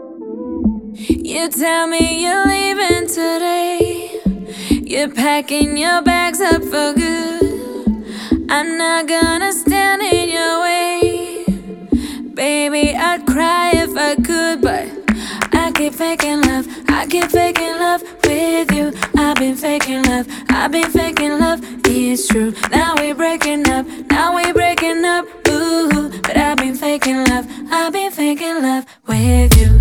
You tell me you're leaving today. You're packing your bags up for good. I'm not gonna stand in your way. Baby, I'd cry if I could, but I keep faking love. I keep faking love with you. I've been faking love. I've been faking love. It's true. Now we're breaking up. Now we're breaking up. Ooh, but I've been faking love. I've been faking love with you.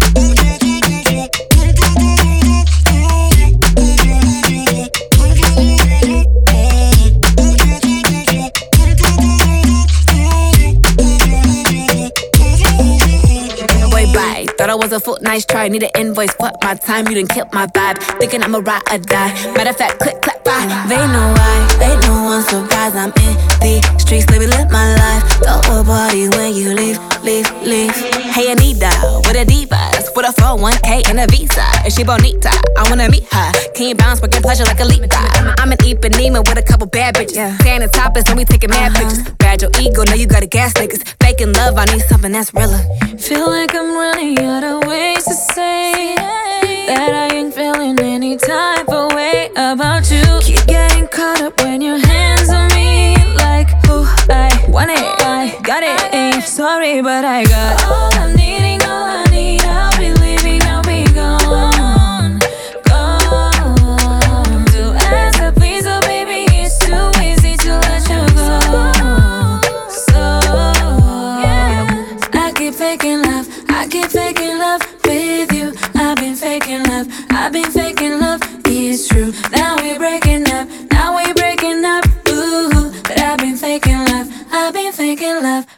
Thought I was a fool, nice try. Need an invoice, fuck my time. You done killed my vibe. Thinking I'ma ride or die. Matter of fact, click, clap, bye. They know why, they know I'm surprised. I'm in the streets, baby, live my life. Throw a party when you leave. Hey Anita, with a divas, with a 401k and a visa. Is she bonita? I wanna meet her. Can you bounce, working pleasure like a leap? I'm an Ipanema with a couple bad bitches. Standing topless, don't be taking mad pictures. Bad your ego, know you gotta gas niggas. Faking love, I need something that's realer. Feel like I'm running out of ways to say that I ain't feeling any type of way about you. Keep getting caught up when your hands on me, like, oh, I want it, I got it. Ain't sorry, but I got all I'm needing, all I need. I'll be leaving, I'll be gone, gone. Do as I please, oh baby, it's too easy to let you go. So I keep faking love, I keep faking love with you. I've been faking love, I've been faking love. It's true. Now we're breaking up, now we're breaking up. Ooh, but I've been faking love, I've been faking love